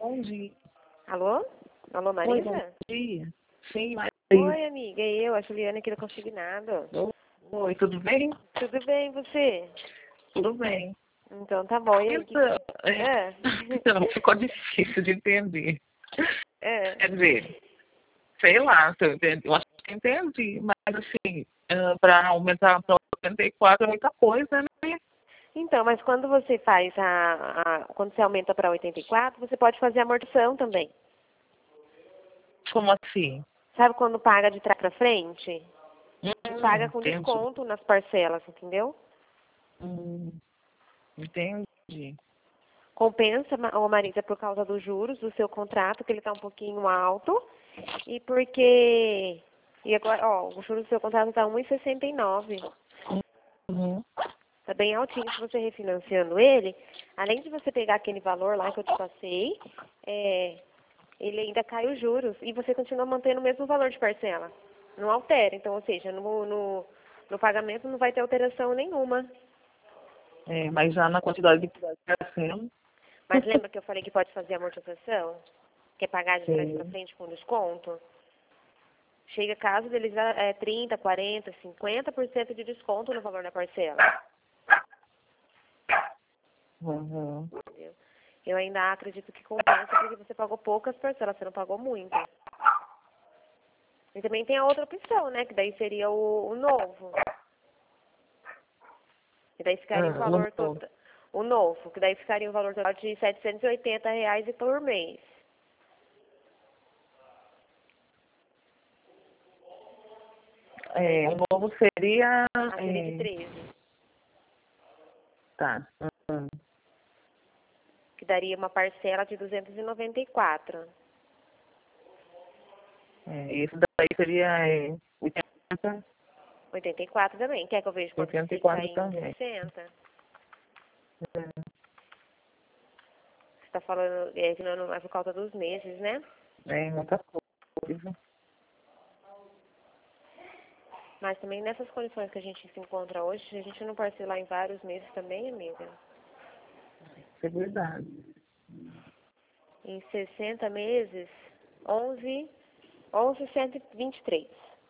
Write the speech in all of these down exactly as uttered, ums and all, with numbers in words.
Bom dia. Alô? Alô, Oi, bom Marisa? dia. Sim, Marisa. Oi, amiga. É eu, a Juliana aqui do Consignado. Oi, tudo bem? Tudo bem, e você? Tudo bem. Então tá bom. E aí? que- Então, é, É. então, ficou difícil de entender. É. Quer dizer, sei lá, se eu, entendi, eu acho que eu entendi, mas assim, para aumentar para oitenta e quatro é muita coisa, né? Então, mas quando você faz a, a quando você aumenta para oitenta e quatro, você pode fazer a amortização também. Como assim? Sabe quando paga de trás para frente? E Hum, paga com entendi. desconto nas parcelas, entendeu? Hum, entendi. Compensa, Ma- ô Marisa, por causa dos juros do seu contrato, que ele está um pouquinho alto. E porque... E agora, ó, o juros do seu contrato está um vírgula sessenta e nove. Uhum. Tá bem altinho. Se você refinanciando ele, além de você pegar aquele valor lá que eu te passei, é, ele ainda cai os juros e você continua mantendo o mesmo valor de parcela. Não altera. Então, ou seja, no, no, no pagamento não vai ter alteração nenhuma. É, mas já na quantidade de parcela, Mas lembra que eu falei que pode fazer amortização? Que é pagar de trás para sim. frente com desconto? Chega caso deles é, trinta, quarenta, cinquenta por cento de desconto no valor da parcela. Uhum. Entendeu? Eu ainda acredito que compensa porque você pagou poucas parcelas, você não pagou muito. E também tem a outra opção, né? Que daí seria o, o novo. Que daí ficaria o Ah, o valor novo. total. O novo, que daí ficaria o valor total de setecentos e oitenta reais por mês. É, o novo seria. A seria de É, treze. tá. Uhum. Que daria uma parcela de duzentos e noventa e quatro. É, esse daí seria é, oitenta, oitenta e quatro também. Quer que eu veja quanto que oitenta e fica quatro em também. sessenta? É, Você tá falando é, que não é por causa dos meses, né? é muita coisa. Mas também nessas condições que a gente se encontra hoje, se a gente não parcelar em vários meses também, amiga. Isso é verdade. Em sessenta meses, onze, onze cento e vinte e três.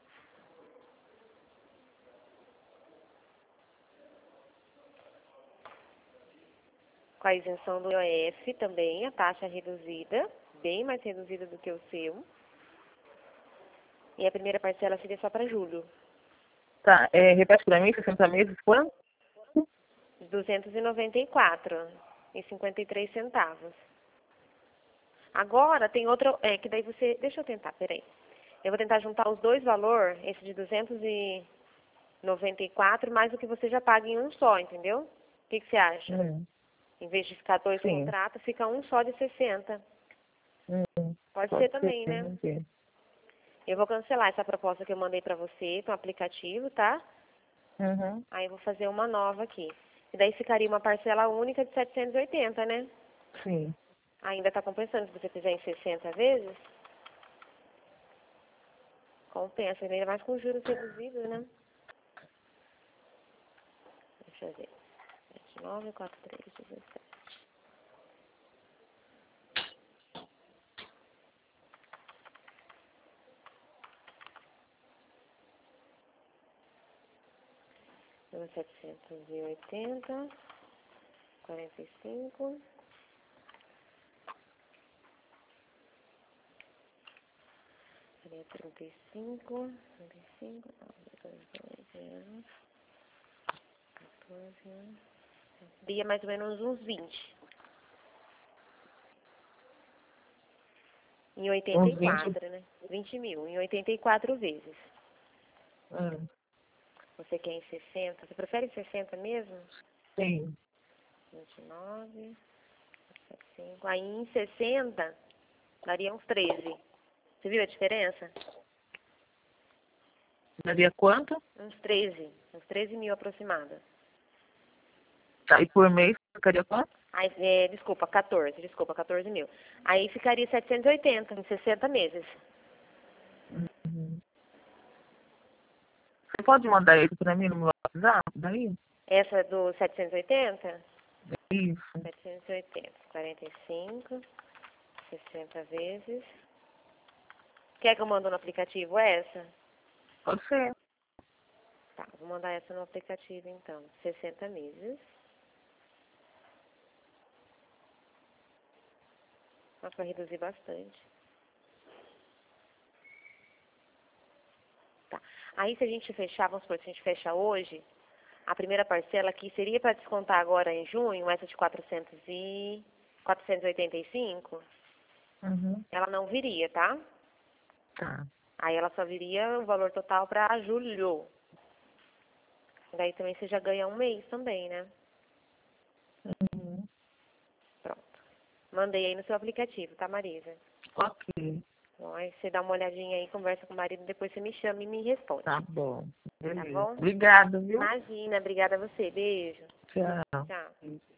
Com a isenção do I O F também, a taxa reduzida, bem mais reduzida do que o seu. E a primeira parcela seria só para julho, Tá, é, repete pra mim, sessenta meses, quanto? duzentos e noventa e quatro e cinquenta e três centavos. Agora tem outra, é que daí você, deixa eu tentar, peraí. Eu vou tentar juntar os dois valores, esse de duzentos e noventa e quatro mais o que você já paga em um só, entendeu? O que, que você acha? Hum, Em vez de ficar dois sim. contratos, fica um só de sessenta. Hum, Pode pode ser ser, também, né? vamos ver. Eu vou cancelar essa proposta que eu mandei pra você no aplicativo, tá? Uhum, Aí eu vou fazer uma nova aqui. E daí ficaria uma parcela única de setecentos e oitenta, né? sim. Ainda tá compensando se você fizer em sessenta vezes? Compensa, ainda mais com juros reduzidos, né? Deixa eu ver. sete nove quatro três dezessete. Então, setecentos e oitenta, quarenta e cinco, seria trinta e cinco, trinta e cinco, doze, quatorze, daria mais ou menos uns vinte. Em oitenta Uns e vinte. quatro, né? vinte mil, em oitenta e quatro vezes. Hum, Você quer em sessenta? Você prefere em sessenta mesmo? sim. vinte e nove, cinco. Aí em sessenta, daria uns treze. Você viu a diferença? Daria quanto? Uns treze. Uns treze mil aproximados. Tá, e por mês ficaria quanto? Aí, é, desculpa, quatorze, desculpa, quatorze mil. Aí ficaria setecentos e oitenta em sessenta meses. Uhum. Você pode mandar isso pra mim no meu WhatsApp, daí? Essa do setecentos e oitenta? Isso. setecentos e oitenta, quarenta e cinco, sessenta vezes. Quer que eu mando no aplicativo essa? Pode ser. Tá, vou mandar essa no aplicativo então. sessenta meses. Nossa, vai reduzir bastante. Tá. Aí se a gente fechar, vamos supor, se a gente fecha hoje, a primeira parcela aqui seria para descontar agora em junho, essa de quatrocentos e oitenta e cinco, Uhum. ela não viria, tá? Tá. Aí ela só viria o valor total para julho. Daí também você já ganha um mês também, né? Uhum. Pronto. Mandei aí no seu aplicativo, tá, Marisa? Ok. Bom, aí você dá uma olhadinha aí, conversa com o marido, depois você me chama e me responde. Tá bom. Tá Beleza. bom? Obrigado, viu? Imagina, obrigada a você. Beijo. Tchau. Tchau.